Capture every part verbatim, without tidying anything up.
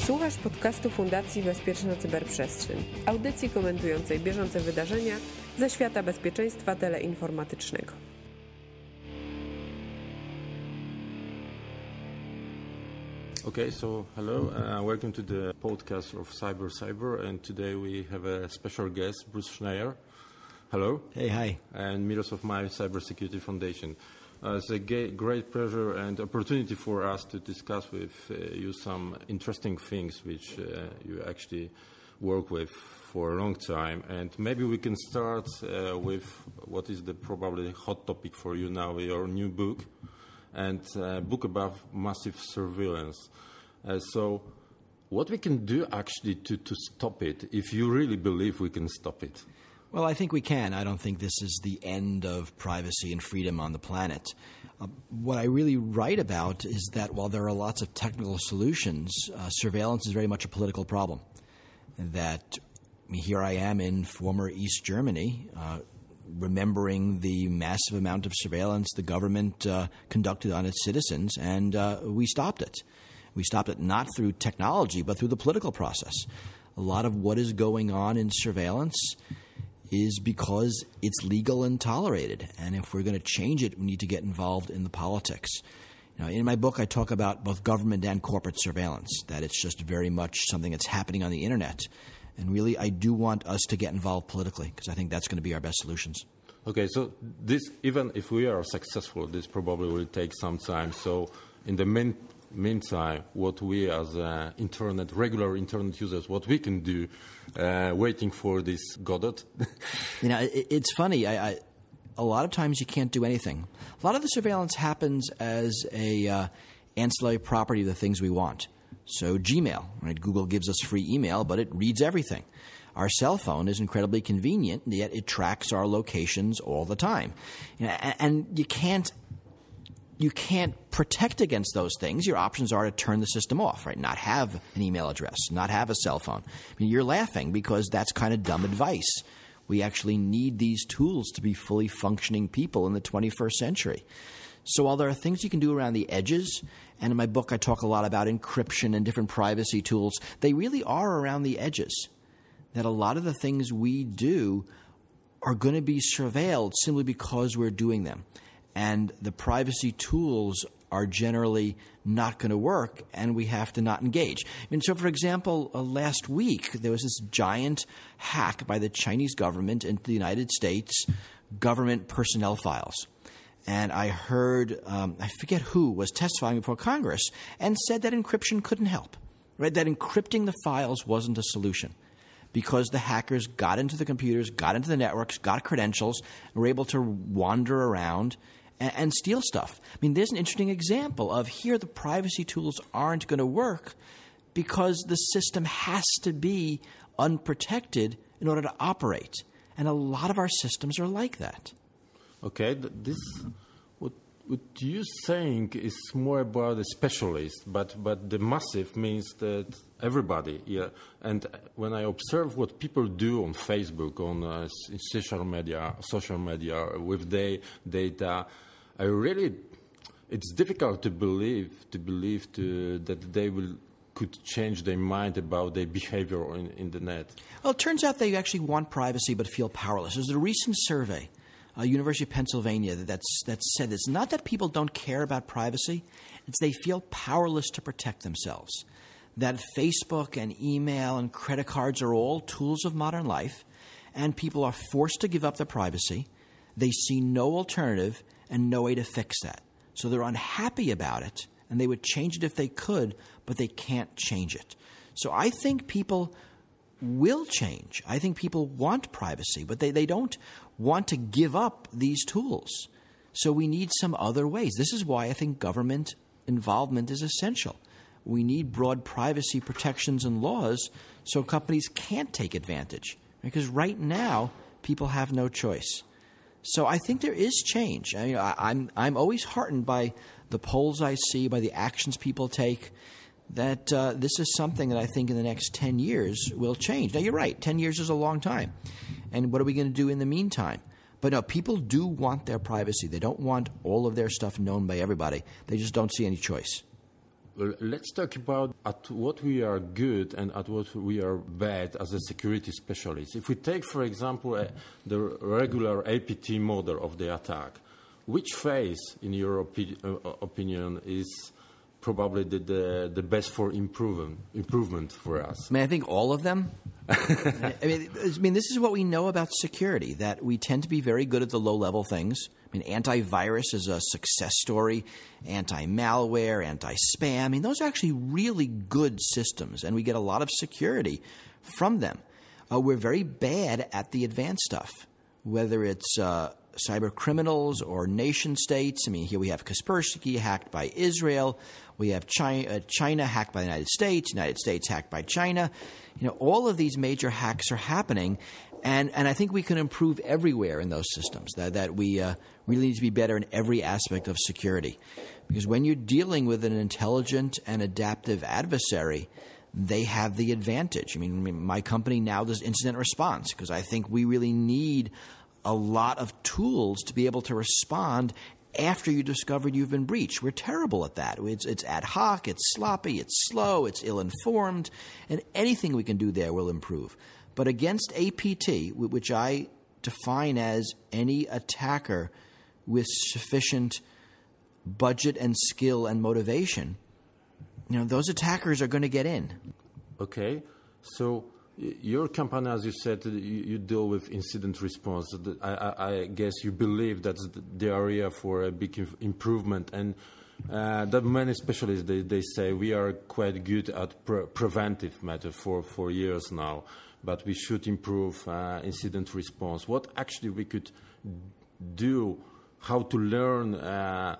Słuchasz podcastu Fundacji Bezpieczna Cyberprzestrzeń, audycji komentującej bieżące wydarzenia ze świata bezpieczeństwa teleinformatycznego. Okay, so hello, uh, welcome to the podcast of Cyber Cyber, and today we have a special guest, Bruce Schneier. Hello. Hey, hi. And Mirosław Maj, Cybersecurity Foundation. Uh, it's a great pleasure and opportunity for us to discuss with uh, you some interesting things which uh, you actually work with for a long time. And maybe we can start uh, with what is the probably hot topic for you now, your new book, and a book about massive surveillance. Uh, so what we can do actually to, to stop it, if you really believe we can stop it? Well, I think we can. I don't think this is the end of privacy and freedom on the planet. Uh, what I really write about is that while there are lots of technical solutions, uh, surveillance is very much a political problem. That I mean, here I am in former East Germany, uh, remembering the massive amount of surveillance the government uh, conducted on its citizens, and uh, we stopped it. We stopped it not through technology, but through the political process. A lot of what is going on in surveillance is because it's legal and tolerated. And if we're going to change it, we need to get involved in the politics. Now, in my book, I talk about both government and corporate surveillance, that it's just very much something that's happening on the Internet. And really, I do want us to get involved politically, because I think that's going to be our best solutions. Okay, so this, even if we are successful, this probably will take some time. So in the mean, meantime, what we as uh, internet, regular internet users, what we can do, uh, waiting for this Godot? You know, it, it's funny. I, I, a lot of times you can't do anything. A lot of the surveillance happens as a uh, ancillary property of the things we want. So Gmail, right? Google gives us free email, but it reads everything. Our cell phone is incredibly convenient, yet it tracks our locations all the time. You know, and, and you can't you can't protect against those things. Your options are to turn the system off, right? Not have an email address, not have a cell phone. I mean, you're laughing because that's kind of dumb advice. We actually need these tools to be fully functioning people in the twenty-first century. So while there are things you can do around the edges, and in my book I talk a lot about encryption and different privacy tools, they really are around the edges. That a lot of the things we do are going to be surveilled simply because we're doing them. And the privacy tools are generally not going to work, and we have to not engage. I mean, so, for example, uh, last week there was this giant hack by the Chinese government into the United States government personnel files. And I heard, um, I forget who, was testifying before Congress and said that encryption couldn't help, right? That encrypting the files wasn't a solution because the hackers got into the computers, got into the networks, got credentials, and were able to wander around and, and steal stuff. I mean, there's an interesting example of here the privacy tools aren't going to work because the system has to be unprotected in order to operate. And a lot of our systems are like that. Okay, this what what you saying is more about a specialist, but but the massive means that everybody. Yeah, and when I observe what people do on Facebook, on uh, social media, social media with their data, I really it's difficult to believe to believe to that they will could change their mind about their behavior in, in the net. Well, it turns out they actually want privacy but feel powerless. There's a recent survey. Uh, University of Pennsylvania that's, that said it's not that people don't care about privacy, it's they feel powerless to protect themselves. That Facebook and email and credit cards are all tools of modern life, and people are forced to give up their privacy. They see no alternative and no way to fix that. So they're unhappy about it, and they would change it if they could, but they can't change it. So I think people will change. I think people want privacy, but they, they don't want to give up these tools. So we need some other ways. This is why I think government involvement is essential. We need broad privacy protections and laws so companies can't take advantage. Because right now, people have no choice. So I think there is change. I mean, I, I'm, I'm always heartened by the polls I see, by the actions people take, that uh, this is something that I think in the next ten years will change. Now, you're right. ten years is a long time. And what are we going to do in the meantime? But no, people do want their privacy. They don't want all of their stuff known by everybody. They just don't see any choice. let's talk about at what we are good and at what we are bad as a security specialist. If we take, for example, uh, the regular A P T model of the attack, which phase, in your opi- uh, opinion, is probably the, the, the best for improvement, improvement for us? I mean, I think all of them. I mean, I mean, this is what we know about security, that we tend to be very good at the low-level things. I mean, antivirus is a success story, anti-malware, anti-spam. I mean, those are actually really good systems, and we get a lot of security from them. Uh, we're very bad at the advanced stuff, whether it's uh, cyber criminals or nation states. I mean, here we have Kaspersky hacked by Israel. We have China, uh, China hacked by the United States, United States hacked by China. You know, all of these major hacks are happening, and, and I think we can improve everywhere in those systems, that, that we uh, really need to be better in every aspect of security. Because when you're dealing with an intelligent and adaptive adversary, they have the advantage. I mean, my company now does incident response because I think we really need a lot of tools to be able to respond after you discovered you've been breached. We're terrible at that. It's, it's ad hoc, it's sloppy, it's slow, it's ill-informed, and anything we can do there will improve. But against A P T, which I define as any attacker with sufficient budget and skill and motivation, you know, those attackers are going to get in. Okay, so your company, as you said, you, you deal with incident response. I, I, I guess you believe that's the area for a big improvement, and uh, that many specialists, they, they say we are quite good at pre- preventive matter for, for years now, but we should improve uh, incident response. What actually we could do, how to learn uh,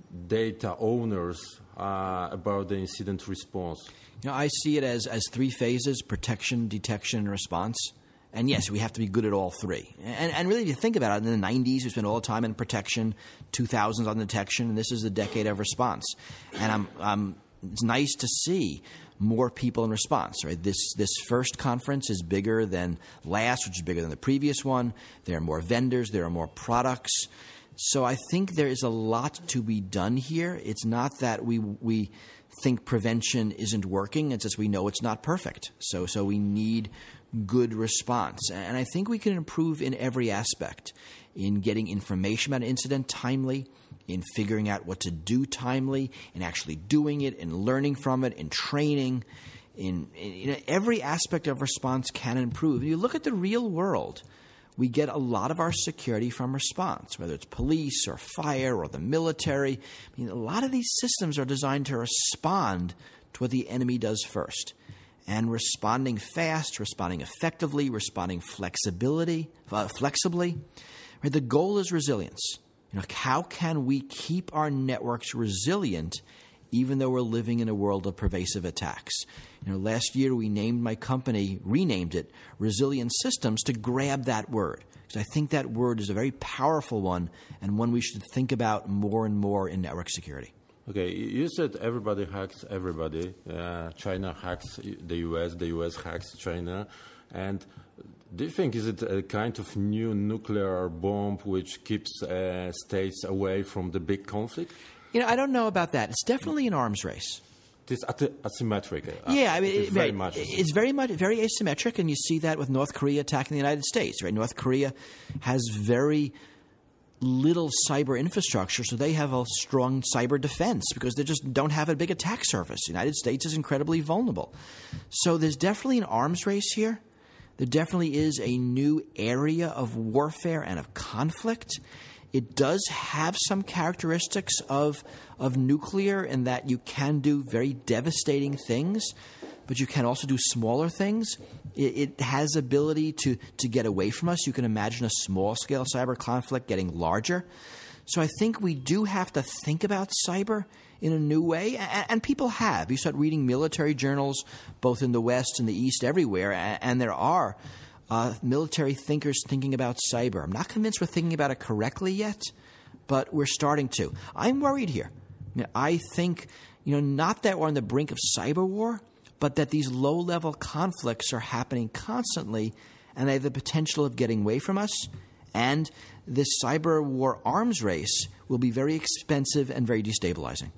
data owners uh, about the incident response? You know, I see it as, as three phases: protection, detection, and response. And yes, we have to be good at all three. And, and really, if you think about it, in the nineties, we spent all the time in protection, two thousands on detection, and this is the decade of response. And I'm, I'm, it's nice to see more people in response. Right? This this first conference is bigger than last, which is bigger than the previous one. There are more vendors. There are more products. So I think there is a lot to be done here. It's not that we we think prevention isn't working. It's just we know it's not perfect. So so we need good response. And I think we can improve in every aspect, in getting information about an incident timely, in figuring out what to do timely, in actually doing it, in learning from it, in training. In, in, in every aspect of response can improve. If you look at the real world, we get a lot of our security from response, whether it's police or fire or the military. I mean, a lot of these systems are designed to respond to what the enemy does first. And responding fast, responding effectively, responding flexibility, uh, flexibly. Right? The goal is resilience. You know, how can we keep our networks resilient even though we're living in a world of pervasive attacks? You know, last year we named my company, renamed it Resilient Systems, to grab that word. Because I think that word is a very powerful one and one we should think about more and more in network security. Okay, you said everybody hacks everybody. Uh, China hacks the U S, the U S hacks China. And do you think is it a kind of new nuclear bomb which keeps uh, states away from the big conflict? You know, I don't know about that. It's definitely an arms race. It's asymmetric. Yeah, I mean, it's it, very right, much. It's very much very asymmetric, and you see that with North Korea attacking the United States. Right, North Korea has very little cyber infrastructure, so they have a strong cyber defense because they just don't have a big attack surface. The United States is incredibly vulnerable. So there's definitely an arms race here. There definitely is a new area of warfare and of conflict. It does have some characteristics of of nuclear in that you can do very devastating things, but you can also do smaller things. It, it has ability to, to get away from us. You can imagine a small-scale cyber conflict getting larger. So I think we do have to think about cyber in a new way, and, and people have. You start reading military journals, both in the West and the East, everywhere, and, and there are Uh, military thinkers thinking about cyber. I'm not convinced we're thinking about it correctly yet, but we're starting to. I'm worried here. I mean, I think, you know, not that we're on the brink of cyber war, but that these low-level conflicts are happening constantly, and they have the potential of getting away from us. And this cyber war arms race will be very expensive and very destabilizing.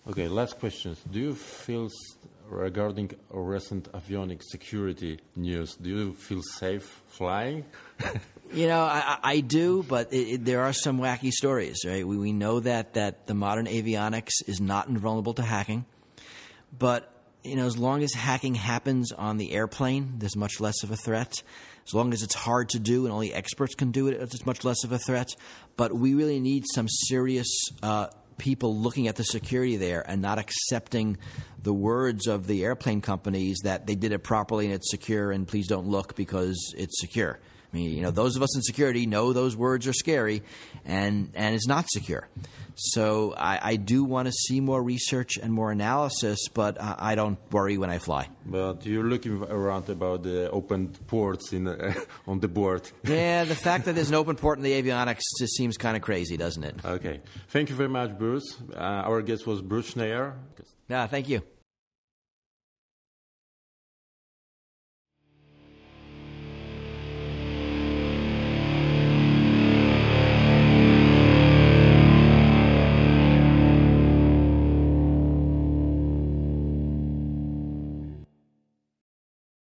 Okay, last question. Do you feel, regarding recent avionics security news, do you feel safe flying? You know, I, I do, but it, it, there are some wacky stories, right? We, we know that, that the modern avionics is not invulnerable to hacking, but you know, as long as hacking happens on the airplane, there's much less of a threat. As long as it's hard to do and only experts can do it, it's much less of a threat. But we really need some serious uh, people looking at the security there and not accepting the words of the airplane companies that they did it properly and it's secure and please don't look because it's secure. I mean, you know, those of us in security know those words are scary and, and it's not secure. So I, I do want to see more research and more analysis, but I, I don't worry when I fly. But you're looking around about the open ports in uh, on the board. Yeah, the fact that there's an open port in the avionics just seems kind of crazy, doesn't it? Okay. Thank you very much, Bruce. Uh, our guest was Bruce Schneier. Yeah, thank you.